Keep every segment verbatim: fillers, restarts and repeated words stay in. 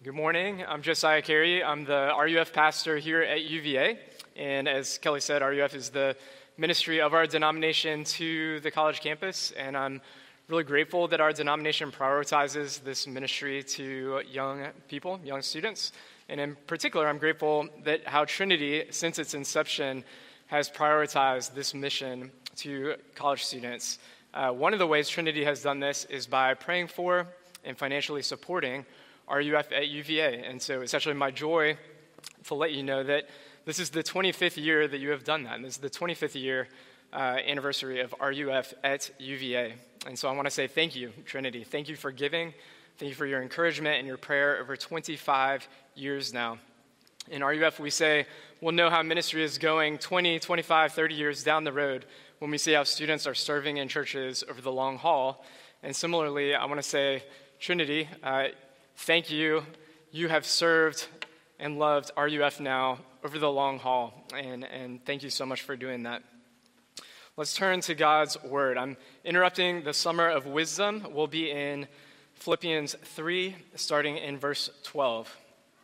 Good morning. I'm Josiah Carey. I'm the R U F pastor here at U V A. And as Kelly said, R U F is the ministry of our denomination to the college campus. And I'm really grateful that our denomination prioritizes this ministry to young people, young students. And in particular, I'm grateful that how Trinity, since its inception, has prioritized this mission to college students. Uh, one of the ways Trinity has done this is by praying for and financially supporting R U F at U V A. And so it's actually my joy to let you know that this is the twenty-fifth year that you have done that. And this is the twenty-fifth year uh, anniversary of R U F at U V A. And so I want to say thank you, Trinity. Thank you for giving. Thank you for your encouragement and your prayer over twenty-five years now. In R U F, we say we'll know how ministry is going twenty, twenty-five, thirty years down the road when we see how students are serving in churches over the long haul. And similarly, I want to say, Trinity, uh, thank you. You have served and loved R U F now over the long haul, and, and thank you so much for doing that. Let's turn to God's word. I'm interrupting the summer of wisdom. We'll be in Philippians three, starting in verse twelve.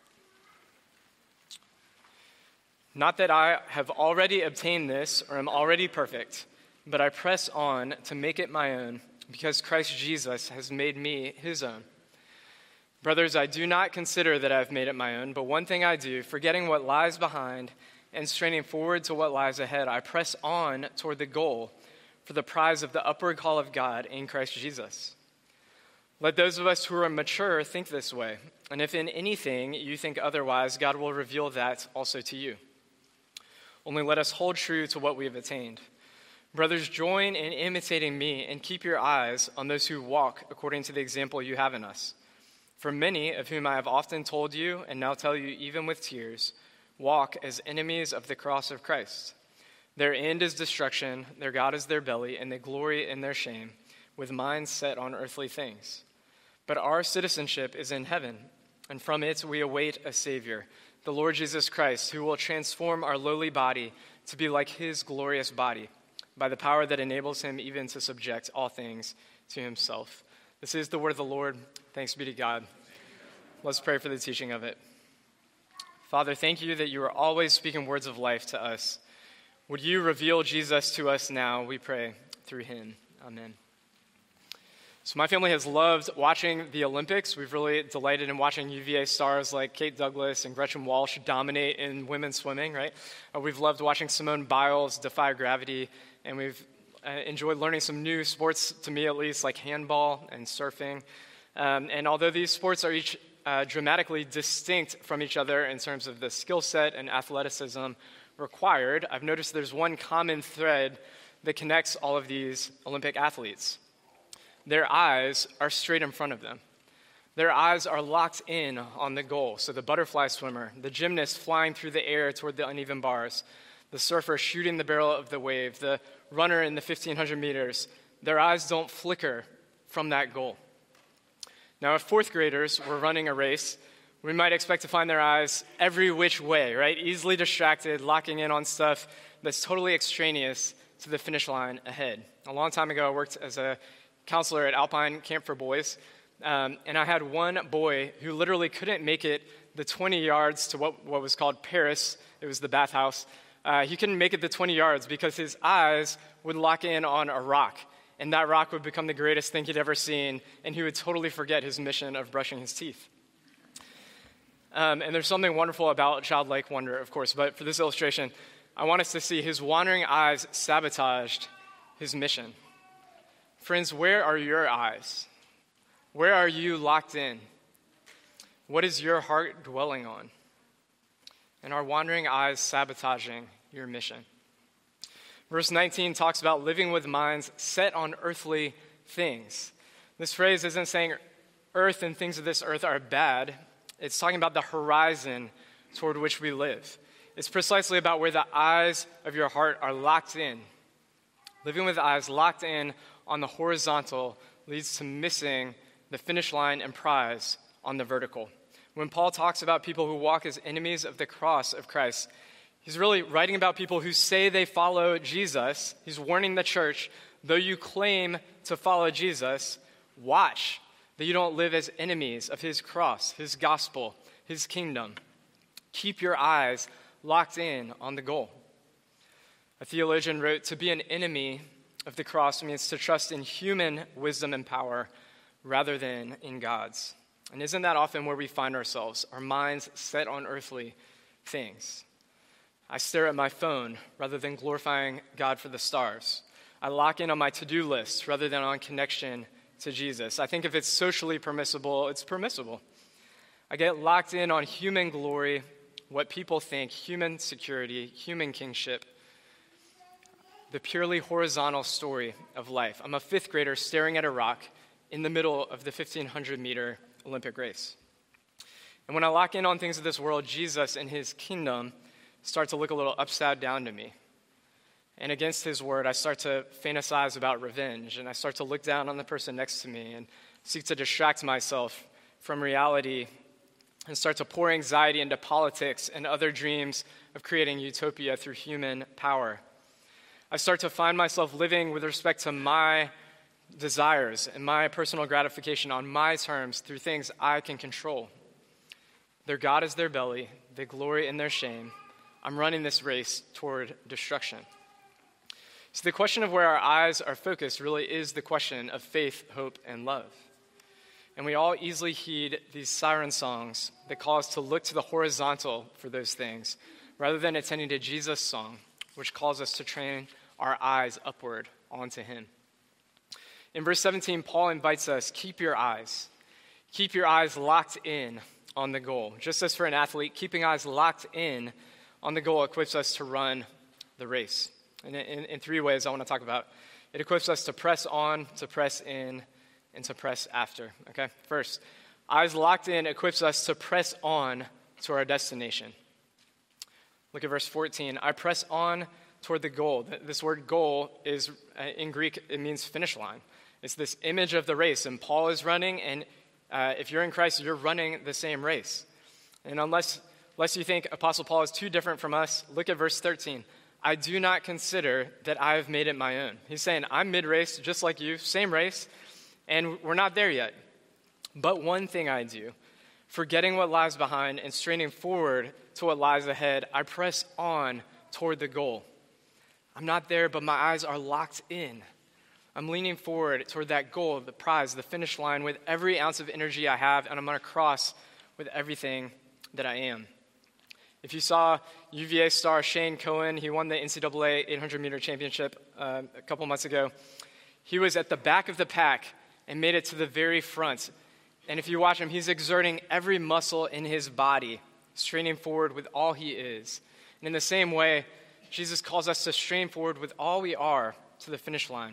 Not that I have already obtained this or am already perfect, but I press on to make it my own, because Christ Jesus has made me his own. Brothers, I do not consider that I have made it my own, but one thing I do, forgetting what lies behind and straining forward to what lies ahead, I press on toward the goal for the prize of the upward call of God in Christ Jesus. Let those of us who are mature think this way, and if in anything you think otherwise, God will reveal that also to you. Only let us hold true to what we have attained. Brothers, join in imitating me and keep your eyes on those who walk according to the example you have in us. For many, of whom I have often told you, and now tell you even with tears, walk as enemies of the cross of Christ. Their end is destruction, their God is their belly, and they glory in their shame, with minds set on earthly things. But our citizenship is in heaven, and from it we await a Savior, the Lord Jesus Christ, who will transform our lowly body to be like his glorious body, by the power that enables him even to subject all things to himself. This is the word of the Lord. Thanks be to God. Let's pray for the teaching of it. Father, thank you that you are always speaking words of life to us. Would you reveal Jesus to us now, we pray, through him. Amen. So my family has loved watching the Olympics. We've really delighted in watching U V A stars like Kate Douglas and Gretchen Walsh dominate in women's swimming, right? Uh, we've loved watching Simone Biles defy gravity, and we've uh, enjoyed learning some new sports, to me at least, like handball and surfing. Um, and although these sports are each uh, dramatically distinct from each other in terms of the skill set and athleticism required, I've noticed there's one common thread that connects all of these Olympic athletes. Their eyes are straight in front of them. Their eyes are locked in on the goal. So the butterfly swimmer, the gymnast flying through the air toward the uneven bars, the surfer shooting the barrel of the wave, the runner in the fifteen hundred meters, their eyes don't flicker from that goal. Now, if fourth graders were running a race, we might expect to find their eyes every which way, right? Easily distracted, locking in on stuff that's totally extraneous to the finish line ahead. A long time ago, I worked as a counselor at Alpine Camp for Boys, um, and I had one boy who literally couldn't make it the twenty yards to what, what was called Paris. It was the bathhouse. Uh, he couldn't make it the twenty yards because his eyes would lock in on a rock, and that rock would become the greatest thing he'd ever seen, and he would totally forget his mission of brushing his teeth. Um, and there's something wonderful about childlike wonder, of course, but for this illustration, I want us to see his wandering eyes sabotaged his mission. Friends, where are your eyes? Where are you locked in? What is your heart dwelling on? And are wandering eyes sabotaging your mission? Verse nineteen talks about living with minds set on earthly things. This phrase isn't saying earth and things of this earth are bad. It's talking about the horizon toward which we live. It's precisely about where the eyes of your heart are locked in. Living with eyes locked in on the horizontal leads to missing the finish line and prize on the vertical. When Paul talks about people who walk as enemies of the cross of Christ, he's really writing about people who say they follow Jesus. He's warning the church, though you claim to follow Jesus, watch, that you don't live as enemies of his cross, his gospel, his kingdom. Keep your eyes locked in on the goal. A theologian wrote, "To be an enemy of the cross means to trust in human wisdom and power rather than in God's." And isn't that often where we find ourselves, our minds set on earthly things? I stare at my phone rather than glorifying God for the stars. I lock in on my to-do list rather than on connection to Jesus. I think if it's socially permissible, it's permissible. I get locked in on human glory, what people think, human security, human kingship, the purely horizontal story of life. I'm a fifth grader staring at a rock in the middle of the fifteen hundred meter Olympic race. And when I lock in on things of this world, Jesus and his kingdom start to look a little upside down to me. And against his word, I start to fantasize about revenge, and I start to look down on the person next to me and seek to distract myself from reality and start to pour anxiety into politics and other dreams of creating utopia through human power. I start to find myself living with respect to my desires and my personal gratification on my terms through things I can control. Their God is their belly. They glory in their shame. I'm running this race toward destruction. So the question of where our eyes are focused really is the question of faith, hope, and love. And we all easily heed these siren songs that call us to look to the horizontal for those things, rather than attending to Jesus' song, which calls us to train our eyes upward onto him. In verse seventeen, Paul invites us, keep your eyes. Keep your eyes locked in on the goal. Just as for an athlete, keeping eyes locked in on the goal equips us to run the race. And in, in three ways I want to talk about. It equips us to press on, to press in, and to press after. Okay? First, eyes locked in equips us to press on to our destination. Look at verse fourteen. I press on toward the goal. This word goal is, uh, in Greek, it means finish line. It's this image of the race, and Paul is running, and uh, if you're in Christ, you're running the same race. And unless, unless you think Apostle Paul is too different from us, look at verse thirteen. I do not consider that I have made it my own. He's saying, I'm mid-race, just like you, same race, and we're not there yet. But one thing I do, forgetting what lies behind and straining forward to what lies ahead, I press on toward the goal. I'm not there, but my eyes are locked in. I'm leaning forward toward that goal, the prize, the finish line with every ounce of energy I have, and I'm going to cross with everything that I am. If you saw U V A star Shane Cohen, he won the N C double A eight hundred meter championship uh, a couple months ago. He was at the back of the pack and made it to the very front. And if you watch him, he's exerting every muscle in his body, straining forward with all he is. And in the same way, Jesus calls us to strain forward with all we are to the finish line.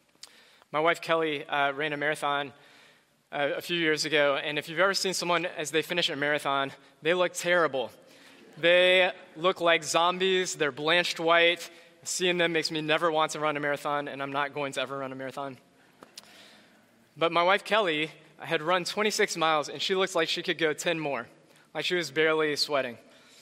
My wife Kelly uh, ran a marathon uh, a few years ago, and if you've ever seen someone as they finish a marathon, they look terrible. They look like zombies. They're blanched white. Seeing them makes me never want to run a marathon, and I'm not going to ever run a marathon. But my wife Kelly had run twenty-six miles, and she looked like she could go ten more, like she was barely sweating.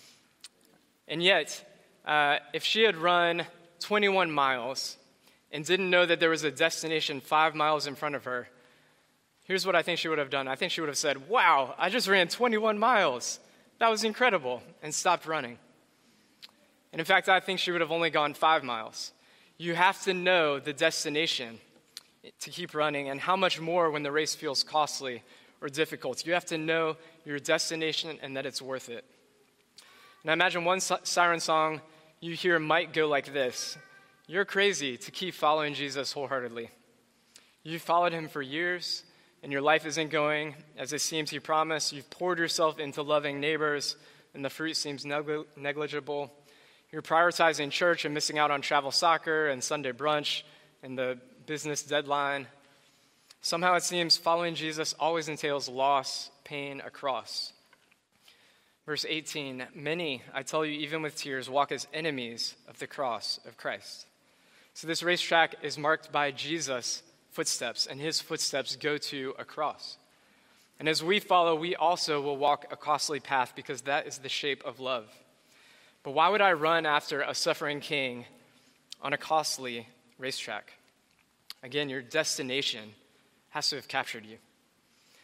And yet, uh, if she had run twenty-one miles and didn't know that there was a destination five miles in front of her, here's what I think she would have done. I think she would have said, wow, I just ran twenty-one miles. That was incredible, and stopped running. And in fact, I think she would have only gone five miles. You have to know the destination to keep running, and how much more when the race feels costly or difficult. You have to know your destination and that it's worth it. And I imagine one siren song you hear might go like this. You're crazy to keep following Jesus wholeheartedly. You've followed him for years, and your life isn't going as it seems he promised. You've poured yourself into loving neighbors, and the fruit seems negli- negligible. You're prioritizing church and missing out on travel soccer and Sunday brunch and the business deadline. Somehow it seems following Jesus always entails loss, pain, a cross. Verse eighteen, many, I tell you, even with tears, walk as enemies of the cross of Christ. So this racetrack is marked by Jesus' footsteps, and his footsteps go to a cross. And as we follow, we also will walk a costly path because that is the shape of love. But why would I run after a suffering king on a costly racetrack? Again, your destination has to have captured you.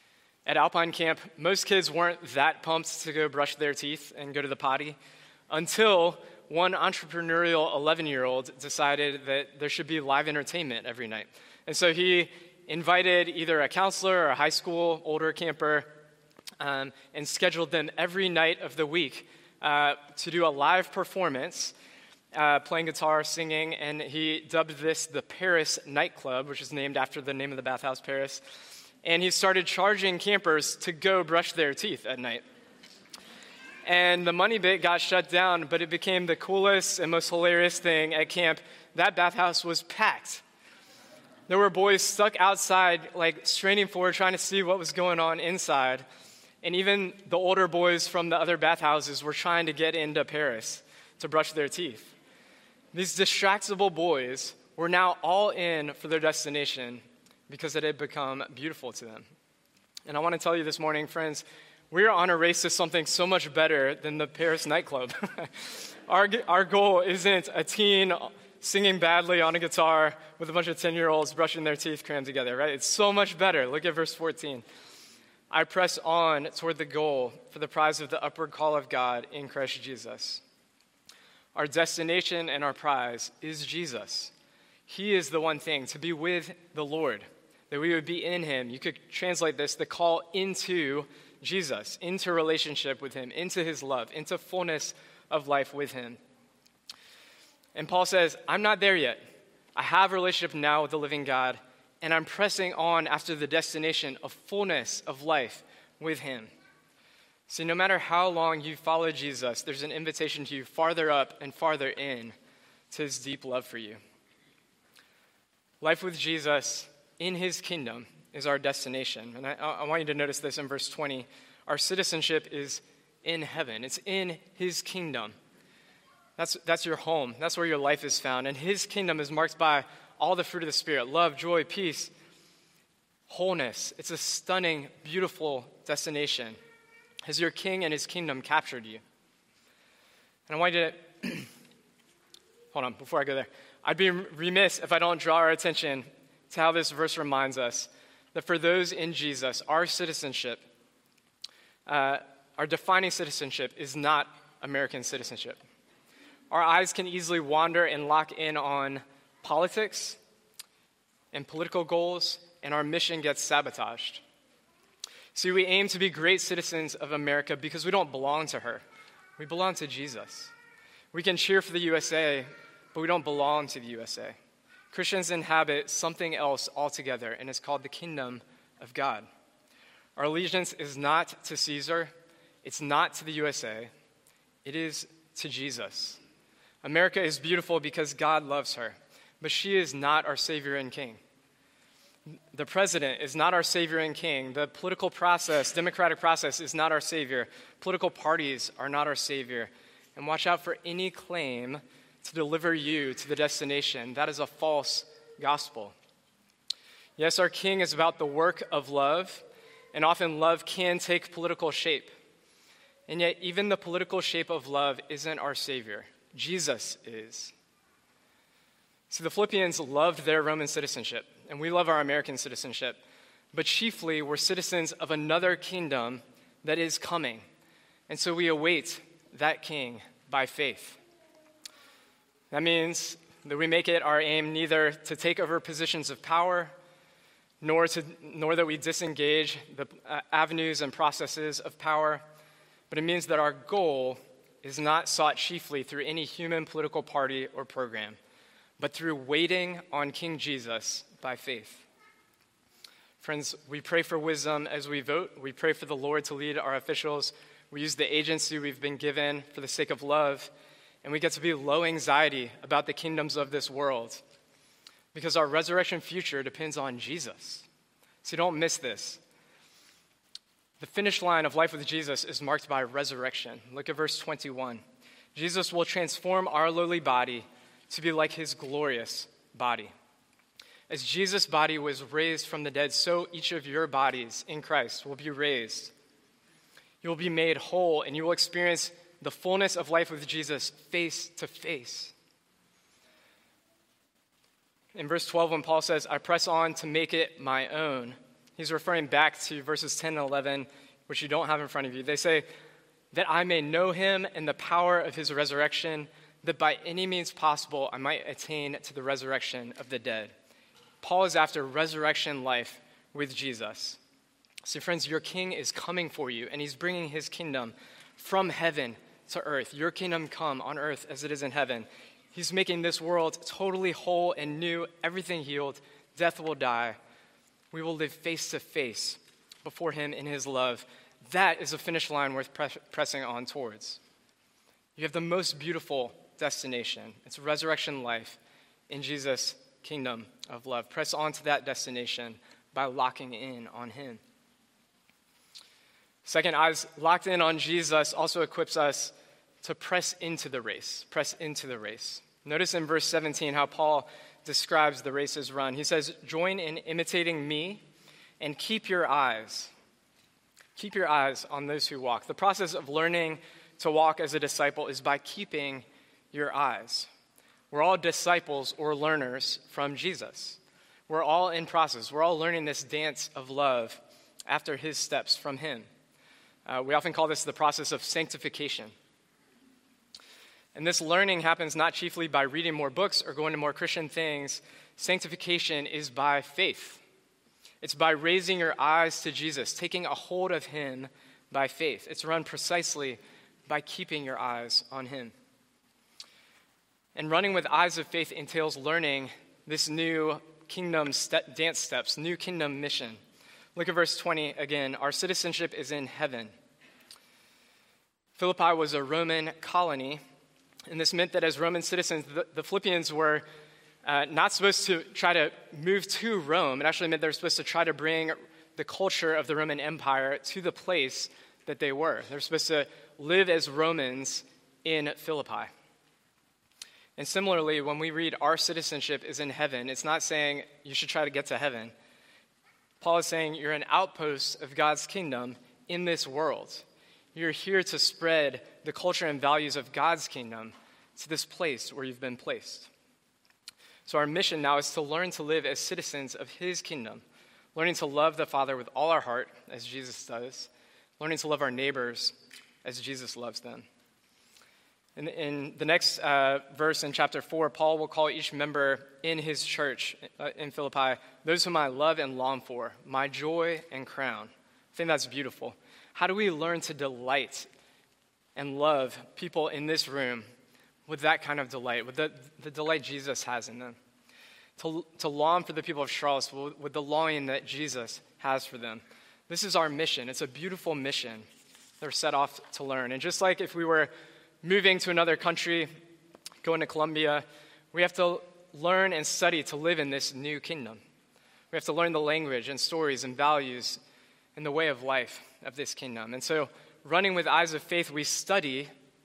At Alpine Camp, most kids weren't that pumped to go brush their teeth and go to the potty until one entrepreneurial eleven-year-old decided that there should be live entertainment every night. And so he invited either a counselor or a high school older camper um, and scheduled them every night of the week uh, to do a live performance, uh, playing guitar, singing, and he dubbed this the Paris Nightclub, which is named after the name of the bathhouse, Paris. And he started charging campers to go brush their teeth at night. And the money bit got shut down, but it became the coolest and most hilarious thing at camp. That bathhouse was packed. There were boys stuck outside, like straining forward, trying to see what was going on inside. And even the older boys from the other bathhouses were trying to get into Paris to brush their teeth. These distractible boys were now all in for their destination because it had become beautiful to them. And I want to tell you this morning, friends, we are on a race to something so much better than the Paris nightclub. our, our goal isn't a teen singing badly on a guitar with a bunch of ten-year-olds brushing their teeth crammed together, right? It's so much better. Look at verse fourteen. I press on toward the goal for the prize of the upward call of God in Christ Jesus. Our destination and our prize is Jesus. He is the one thing, to be with the Lord, that we would be in him. You could translate this, the call into Jesus, into relationship with him, into his love, into fullness of life with him. And Paul says, I'm not there yet. I have a relationship now with the living God, and I'm pressing on after the destination of fullness of life with him. See, no matter how long you follow Jesus, there's an invitation to you farther up and farther in to his deep love for you. Life with Jesus in his kingdom is our destination. And I, I want you to notice this in verse twenty. Our citizenship is in heaven. It's in his kingdom. That's, that's your home. That's where your life is found. And his kingdom is marked by all the fruit of the Spirit: love, joy, peace, wholeness. It's a stunning, beautiful destination. Has your king and his kingdom captured you? And I want you to, hold on, before I go there. I'd be remiss if I don't draw our attention to how this verse reminds us that for those in Jesus, our citizenship, uh, our defining citizenship is not American citizenship. Our eyes can easily wander and lock in on politics and political goals, and our mission gets sabotaged. See, we aim to be great citizens of America because we don't belong to her. We belong to Jesus. We can cheer for the U S A, but we don't belong to the U S A. Christians inhabit something else altogether, and it's called the kingdom of God. Our allegiance is not to Caesar. It's not to the U S A. It is to Jesus. America is beautiful because God loves her, but she is not our Savior and King. The president is not our Savior and King. The political process, democratic process, is not our Savior. Political parties are not our Savior. And watch out for any claim to deliver you to the destination. That is a false gospel. Yes, our King is about the work of love, and often love can take political shape. And yet, even the political shape of love isn't our Savior. Jesus is. See, the Philippians loved their Roman citizenship, and we love our American citizenship, but chiefly we're citizens of another kingdom that is coming. And so we await that king by faith. That means that we make it our aim neither to take over positions of power, nor, to, nor that we disengage the uh, avenues and processes of power, but it means that our goal is not sought chiefly through any human political party or program, but through waiting on King Jesus by faith. Friends, we pray for wisdom as we vote. We pray for the Lord to lead our officials. We use the agency we've been given for the sake of love, and we get to be low anxiety about the kingdoms of this world because our resurrection future depends on Jesus. So don't miss this. The finish line of life with Jesus is marked by resurrection. Look at verse twenty-one. Jesus will transform our lowly body to be like his glorious body. As Jesus' body was raised from the dead, so each of your bodies in Christ will be raised. You will be made whole, and you will experience the fullness of life with Jesus face to face. In verse twelve, when Paul says, I press on to make it my own, he's referring back to verses ten and eleven, which you don't have in front of you. They say, that I may know him and the power of his resurrection, that by any means possible I might attain to the resurrection of the dead. Paul is after resurrection life with Jesus. So friends, your king is coming for you, and he's bringing his kingdom from heaven to earth. Your kingdom come on earth as it is in heaven. He's making this world totally whole and new, everything healed. Death will die. We will live face to face before him in his love. That is a finish line worth pre- pressing on towards. You have the most beautiful destination. It's resurrection life in Jesus' kingdom of love. Press on to that destination by locking in on him. Second, eyes locked in on Jesus also equips us to press into the race. Press into the race. Notice in verse seventeen how Paul describes the race's run. He says, join in imitating me and keep your eyes. Keep your eyes on those who walk. The process of learning to walk as a disciple is by keeping your eyes. We're all disciples or learners from Jesus. We're all in process. We're all learning this dance of love after his steps from him. Uh, we often call this the process of sanctification. And this learning happens not chiefly by reading more books or going to more Christian things. Sanctification is by faith. It's by raising your eyes to Jesus, taking a hold of him by faith. It's run precisely by keeping your eyes on him. And running with eyes of faith entails learning this new kingdom step, dance steps, new kingdom mission. Look at verse twenty again. Our citizenship is in heaven. Philippi was a Roman colony, and this meant that as Roman citizens, the, the Philippians were uh, not supposed to try to move to Rome. It actually meant they were supposed to try to bring the culture of the Roman Empire to the place that they were. They were supposed to live as Romans in Philippi. And similarly, when we read our citizenship is in heaven, it's not saying you should try to get to heaven. Paul is saying you're an outpost of God's kingdom in this world. You're here to spread the culture and values of God's kingdom to this place where you've been placed. So our mission now is to learn to live as citizens of his kingdom, learning to love the Father with all our heart, as Jesus does, learning to love our neighbors as Jesus loves them. In, in the next uh, verse in chapter four, Paul will call each member in his church uh, in Philippi, those whom I love and long for, my joy and crown. I think that's beautiful. How do we learn to delight and love people in this room with that kind of delight, with the, the delight Jesus has in them? To, to long for the people of Charlottesville with the longing that Jesus has for them. This is our mission. It's a beautiful mission that we're set off to learn. And just like if we were moving to another country, going to Colombia, we have to learn and study to live in this new kingdom. We have to learn the language and stories and values and the way of life of this kingdom. And so, running with eyes of faith, we study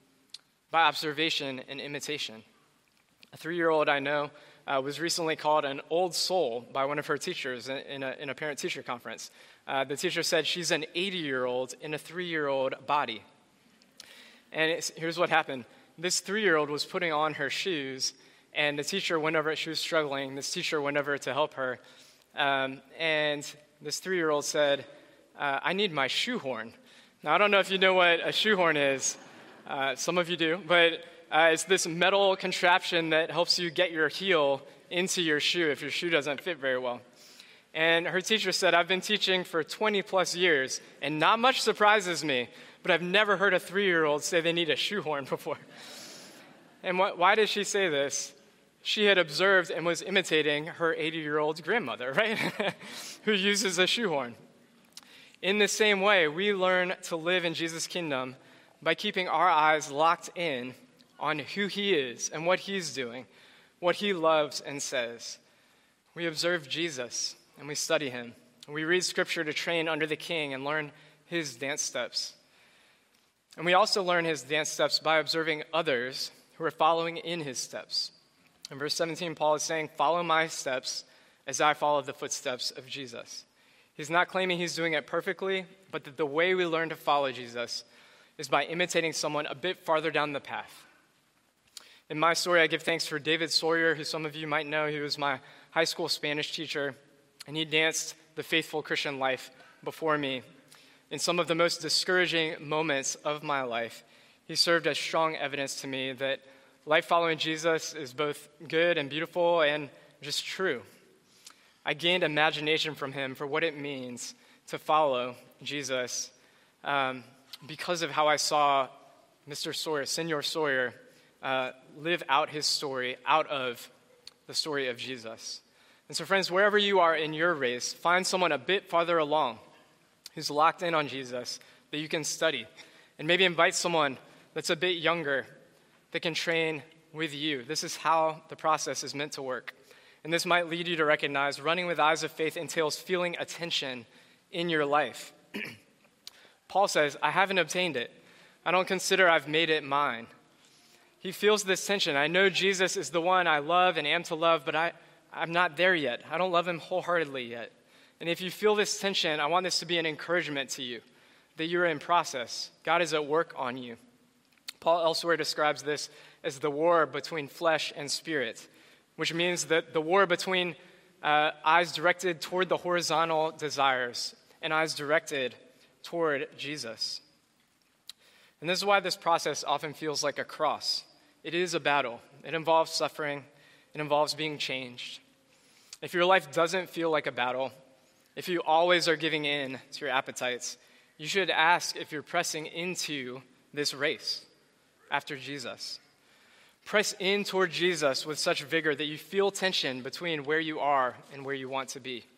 by observation and imitation. A three-year-old I know uh, was recently called an old soul by one of her teachers in, in, a, in a parent-teacher conference. Uh, the teacher said she's an eighty-year-old in a three-year-old body. And it's, here's what happened. This three-year-old was putting on her shoes, and the teacher went over, she was struggling, this teacher went over to help her, um, and this three-year-old said, uh, I need my shoehorn. Now, I don't know if you know what a shoehorn is. Uh, some of you do, but uh, it's this metal contraption that helps you get your heel into your shoe if your shoe doesn't fit very well. And her teacher said, I've been teaching for twenty plus years, and not much surprises me, but I've never heard a three-year-old say they need a shoehorn before. And wh- why did she say this? She had observed and was imitating her eighty-year-old grandmother, right? Who uses a shoehorn. In the same way, we learn to live in Jesus' kingdom by keeping our eyes locked in on who he is and what he's doing, what he loves and says. We observe Jesus and we study him. We read scripture to train under the king and learn his dance steps. And we also learn his dance steps by observing others who are following in his steps. In verse seventeen, Paul is saying, follow my steps as I follow the footsteps of Jesus. He's not claiming he's doing it perfectly, but that the way we learn to follow Jesus is by imitating someone a bit farther down the path. In my story, I give thanks for David Sawyer, who some of you might know. He was my high school Spanish teacher, and he danced the faithful Christian life before me, in some of the most discouraging moments of my life, he served as strong evidence to me that life following Jesus is both good and beautiful and just true. I gained imagination from him for what it means to follow Jesus um, because of how I saw Mister Sawyer, Senor Sawyer, uh, live out his story out of the story of Jesus. And so, friends, wherever you are in your race, find someone a bit farther along who's locked in on Jesus that you can study. And maybe invite someone that's a bit younger that can train with you. This is how the process is meant to work. And this might lead you to recognize running with eyes of faith entails feeling attention in your life. Paul says, I haven't obtained it. I don't consider I've made it mine. He feels this tension. I know Jesus is the one I love and am to love, but I, I'm not there yet. I don't love him wholeheartedly yet. And if you feel this tension, I want this to be an encouragement to you, that you're in process. God is at work on you. Paul elsewhere describes this as the war between flesh and spirit, which means that the war between uh, eyes directed toward the horizontal desires and eyes directed toward Jesus. And this is why this process often feels like a cross. It is a battle. It involves suffering. It involves being changed. If your life doesn't feel like a battle, if you always are giving in to your appetites, you should ask if you're pressing into this race after Jesus. Press in toward Jesus with such vigor that you feel tension between where you are and where you want to be.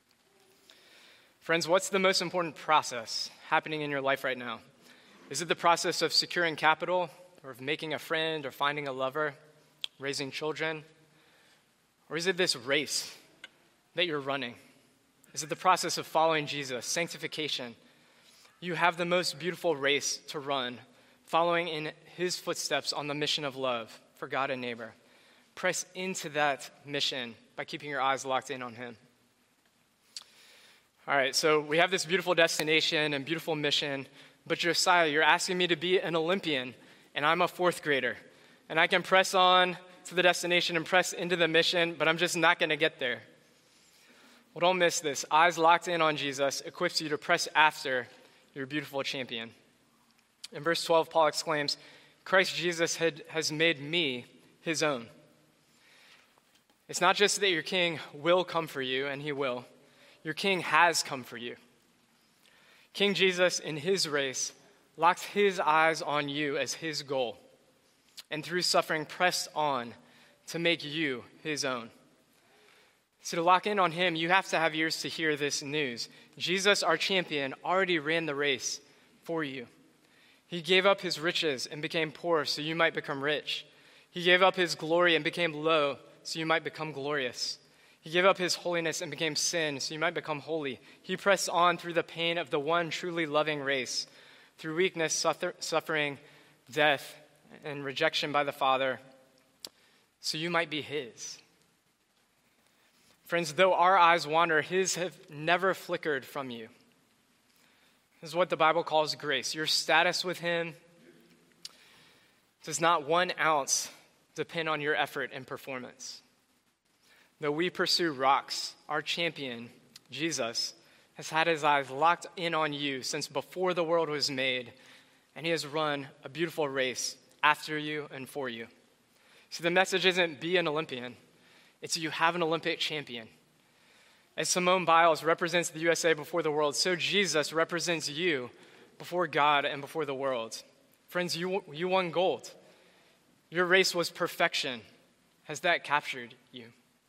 Friends, what's the most important process happening in your life right now? Is it the process of securing capital, or of making a friend, or finding a lover, raising children? Or is it this race that you're running? Is it the process of following Jesus, sanctification? You have the most beautiful race to run, following in his footsteps on the mission of love for God and neighbor. Press into that mission by keeping your eyes locked in on him. All right, so we have this beautiful destination and beautiful mission, but Josiah, you're asking me to be an Olympian, and I'm a fourth grader, and I can press on to the destination and press into the mission, but I'm just not going to get there. Well, don't miss this. Eyes locked in on Jesus equips you to press after your beautiful champion. In verse twelve, Paul exclaims, Christ Jesus had, has made me his own. It's not just that your king will come for you, and he will. Your king has come for you. King Jesus, in his race, locked his eyes on you as his goal, and through suffering pressed on to make you his own. So to lock in on him, you have to have ears to hear this news. Jesus, our champion, already ran the race for you. He gave up his riches and became poor so you might become rich. He gave up his glory and became low so you might become glorious. He gave up his holiness and became sin so you might become holy. He pressed on through the pain of the one truly loving race, through weakness, suffer, suffering, death, and rejection by the Father, so you might be his. Friends, though our eyes wander, his have never flickered from you. This is what the Bible calls grace. Your status with him does not one ounce depend on your effort and performance. Though we pursue rocks, our champion, Jesus, has had his eyes locked in on you since before the world was made, and he has run a beautiful race after you and for you. So the message isn't be an Olympian. It's you have an Olympic champion. As Simone Biles represents the U S A before the world, so Jesus represents you before God and before the world. Friends, you, you won gold. Your race was perfection. Has that captured you?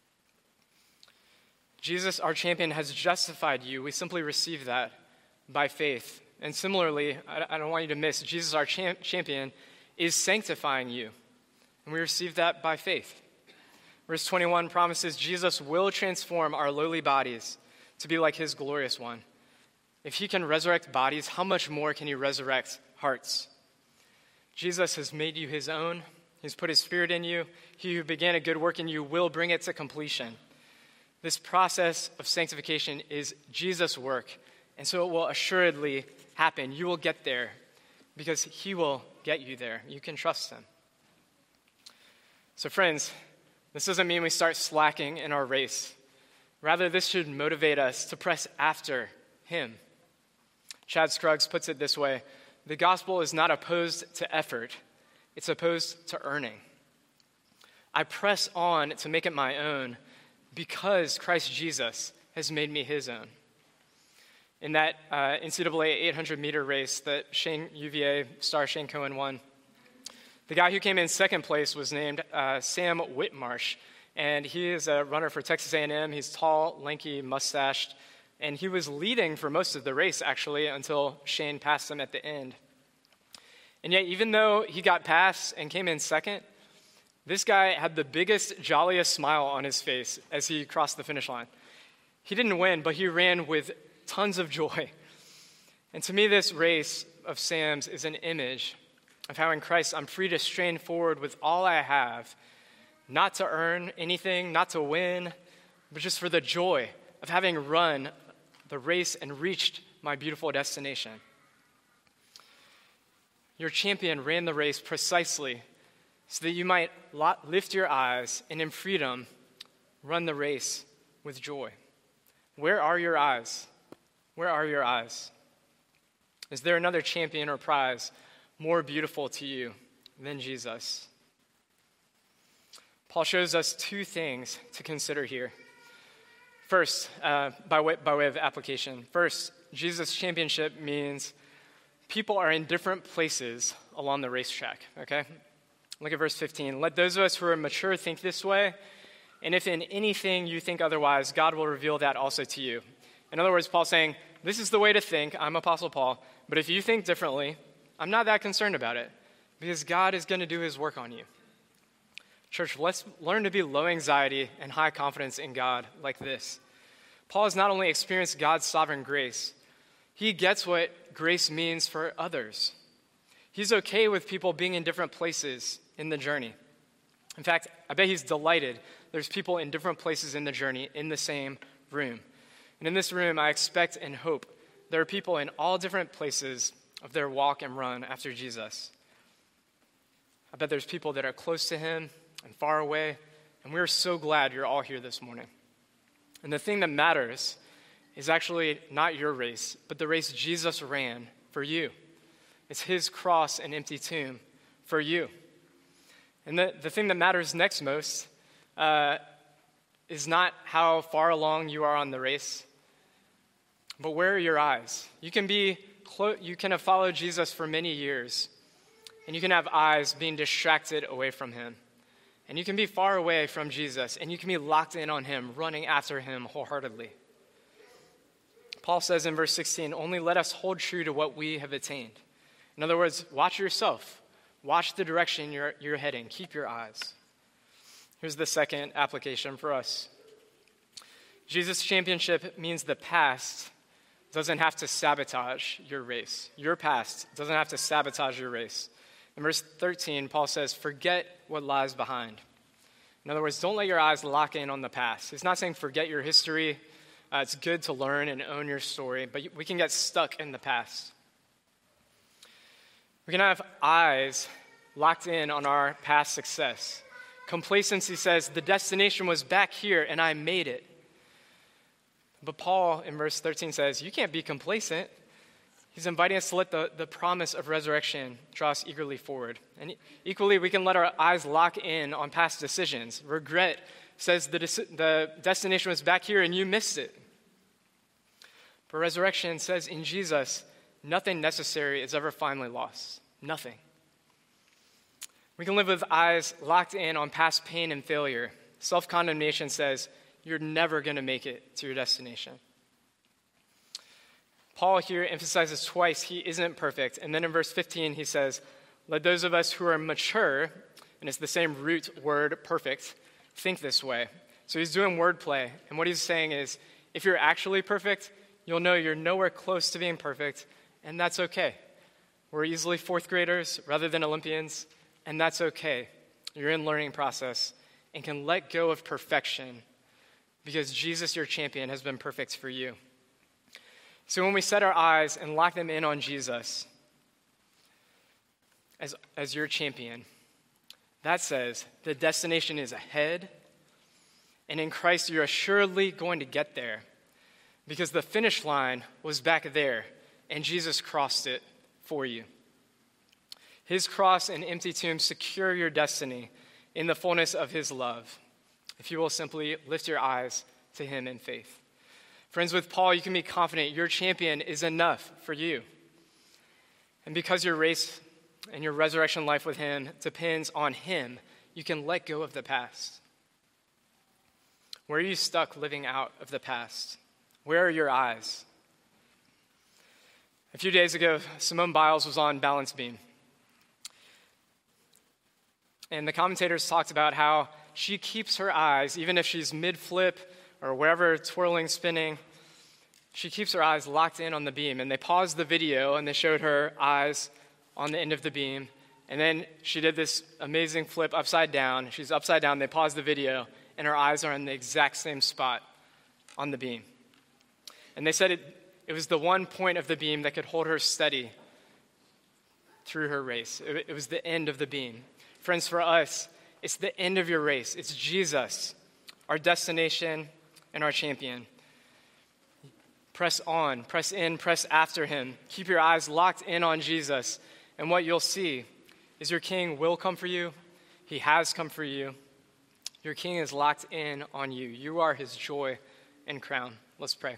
Jesus, our champion, has justified you. We simply receive that by faith. And similarly, I, I don't want you to miss, Jesus, our champ, champion, is sanctifying you. And we receive that by faith. Verse twenty-one promises Jesus will transform our lowly bodies to be like his glorious one. If he can resurrect bodies, how much more can he resurrect hearts? Jesus has made you his own. He's put his spirit in you. He who began a good work in you will bring it to completion. This process of sanctification is Jesus' work, and so it will assuredly happen. You will get there because he will get you there. You can trust him. So friends, this doesn't mean we start slacking in our race. Rather, this should motivate us to press after him. Chad Scruggs puts it this way: the gospel is not opposed to effort, it's opposed to earning. I press on to make it my own because Christ Jesus has made me his own. In that uh, N C double A eight hundred meter race that Shane, U V A star Shane Cohen won, the guy who came in second place was named uh, Sam Whitmarsh, and he is a runner for Texas A and M. He's tall, lanky, mustached, and he was leading for most of the race, actually, until Shane passed him at the end. And yet, even though he got past and came in second, this guy had the biggest, jolliest smile on his face as he crossed the finish line. He didn't win, but he ran with tons of joy. And to me, this race of Sam's is an image of how in Christ I'm free to strain forward with all I have, not to earn anything, not to win, but just for the joy of having run the race and reached my beautiful destination. Your champion ran the race precisely so that you might lift your eyes and in freedom run the race with joy. Where are your eyes? Where are your eyes? Is there another champion or prize more beautiful to you than Jesus? Paul shows us two things to consider here. First, uh, by, way, by way of application. First, Jesus' championship means people are in different places along the racetrack, okay? Look at verse fifteen. Let those of us who are mature think this way, and if in anything you think otherwise, God will reveal that also to you. In other words, Paul's saying, this is the way to think. I'm Apostle Paul. But if you think differently, I'm not that concerned about it because God is going to do his work on you. Church, let's learn to be low anxiety and high confidence in God like this. Paul has not only experienced God's sovereign grace, he gets what grace means for others. He's okay with people being in different places in the journey. In fact, I bet he's delighted there's people in different places in the journey in the same room. And in this room, I expect and hope there are people in all different places of their walk and run after Jesus. I bet there's people that are close to him and far away, and we're so glad you're all here this morning. And the thing that matters is actually not your race, but the race Jesus ran for you. It's his cross and empty tomb for you. And the, the thing that matters next most uh, is not how far along you are on the race, but where are your eyes? You can be clo- you can have followed Jesus for many years, and you can have eyes being distracted away from him. And you can be far away from Jesus, and you can be locked in on him, running after him wholeheartedly. Paul says in verse sixteen, only let us hold true to what we have attained. In other words, watch yourself. Watch the direction you're, you're heading. Keep your eyes. Here's the second application for us. Jesus' championship means the past doesn't have to sabotage your race. Your past doesn't have to sabotage your race. In verse thirteen, Paul says, forget what lies behind. In other words, don't let your eyes lock in on the past. He's not saying forget your history. Uh, it's good to learn and own your story, but we can get stuck in the past. We can have eyes locked in on our past success. Complacency says, the destination was back here and I made it. But Paul in verse thirteen says, you can't be complacent. He's inviting us to let the, the promise of resurrection draw us eagerly forward. And equally, we can let our eyes lock in on past decisions. Regret says the, the destination was back here and you missed it. But resurrection says in Jesus, nothing necessary is ever finally lost. Nothing. We can live with eyes locked in on past pain and failure. Self-condemnation says, you're never going to make it to your destination. Paul here emphasizes twice he isn't perfect. And then in verse fifteen, he says, let those of us who are mature, and it's the same root word, perfect, think this way. So he's doing wordplay. And what he's saying is, if you're actually perfect, you'll know you're nowhere close to being perfect, and that's okay. We're easily fourth graders rather than Olympians, and that's okay. You're in learning process and can let go of perfection because Jesus, your champion, has been perfect for you. So when we set our eyes and lock them in on Jesus as, as your champion, that says the destination is ahead And in Christ, you're assuredly going to get there because the finish line was back there, and Jesus crossed it for you. His cross and empty tomb secure your destiny in the fullness of his love, if you will simply lift your eyes to him in faith. Friends, with Paul, you can be confident your champion is enough for you. And because your race and your resurrection life with him depends on him, you can let go of the past. Where are you stuck living out of the past? Where are your eyes? A few days ago, Simone Biles was on Balance Beam. And the commentators talked about how she keeps her eyes, even if she's mid-flip or wherever, twirling, spinning, she keeps her eyes locked in on the beam. And they paused the video, and they showed her eyes on the end of the beam. And then she did this amazing flip upside down. She's upside down. They paused the video, and her eyes are in the exact same spot on the beam. And they said it, it was the one point of the beam that could hold her steady through her race. It, it was the end of the beam. Friends, for us, it's the end of your race. It's Jesus, our destination and our champion. Press on, press in, press after him. Keep your eyes locked in on Jesus. And what you'll see is your king will come for you. He has come for you. Your king is locked in on you. You are his joy and crown. Let's pray.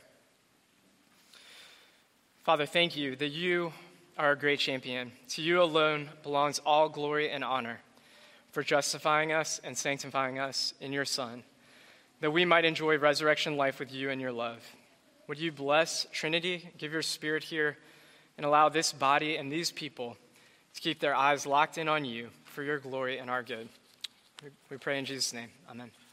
Father, thank you that you are a great champion. To you alone belongs all glory and honor for justifying us and sanctifying us in your Son, that we might enjoy resurrection life with you and your love. Would you bless Trinity, give your Spirit here, and allow this body and these people to keep their eyes locked in on you for your glory and our good. We pray in Jesus' name. Amen.